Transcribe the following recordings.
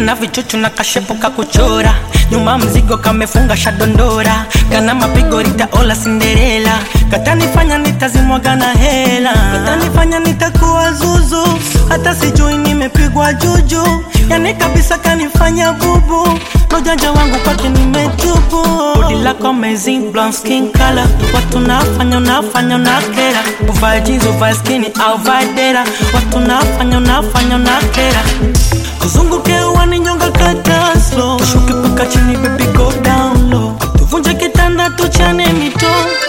kana vichuchu na kashepo kakuchora, nyuma mzigo kamefunga shadondora, kana mapigo rita ola Cinderella, katanifanya nitazimwaga na hela, katanifanya nitakuwa zuzu, hata sijui nimepigwa juju, yani kabisa kanifanya bubu, nojanja wangu kwake nimetubu. Body lako amazing, blonde skin color, watu nafanya unakera, uvae jeans uvae skinny au vae dera, watu nafanya unakera, kuzunguke uwani nyonga kata slow, tushuke paka chini baby go down low, tuvunje kitanda tuchane mito.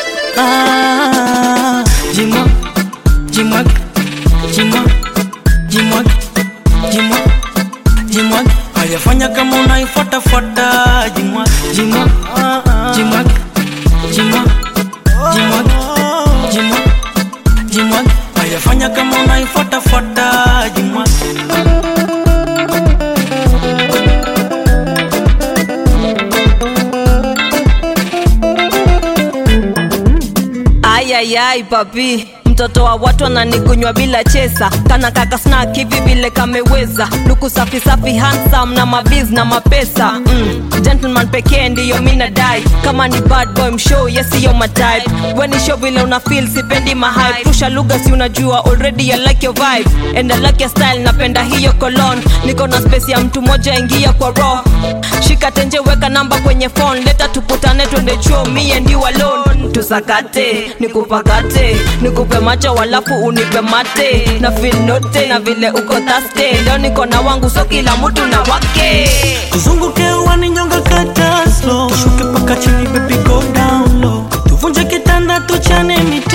Jimwa, jimwa, jimwa, jimwa, jimwa, jimwa, ayafanya kama unaifuata jimwa, jimwa, jimwa, jimwa, jimwa, jimwa, jimwa, ayafanya kama unaifuata jimwa. Ayayay papi, mtoto wa watu ananikunywa bila chesa, kana kaka snack hivi vile kameweza, luku safi safi handsome na mabiz na mapesa. Gentleman pekee ndiyo mina dai, kama ni bad boy mshow yes you're my type, when show vile una feel sipendi mahype, pusha lugha si unajua already I like your vibe, and I like your style napenda hiyo cologne, niko na space ya mtu moja ingia kwa raw, shika tenje weka namba kwenye phone, leta tuputane twende chuo me and you alone, tusakate nikupakate nikupe macho walafu unipe mate, na feel note na vile uko thirsty, leo niko na wangu so kila mtu na wake, kuzunguke uwani nyonga kata slow, tushuke paka chini baby go down low, tuvunje kitanda tuchane mito.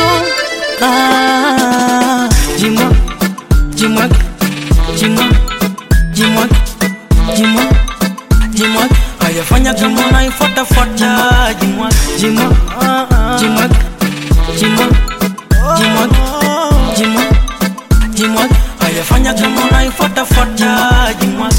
Jimwa, jimwa, jimwa, jimwa, jimwa, jimwa, ayafanya kama unaifuata jimwa, jimwa, jimwa, jimwa, jimwa, jimwa, jimwa, ayafanya kama unaifuata jimwa.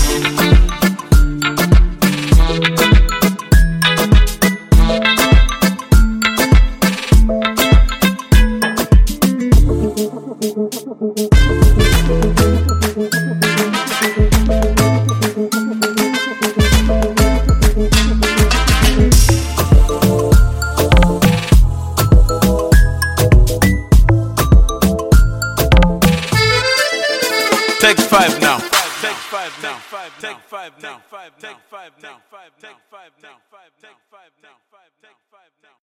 Take five now. Take five now. Take five now. Take five now. Take five now. Take five now. Take five now. Take five now.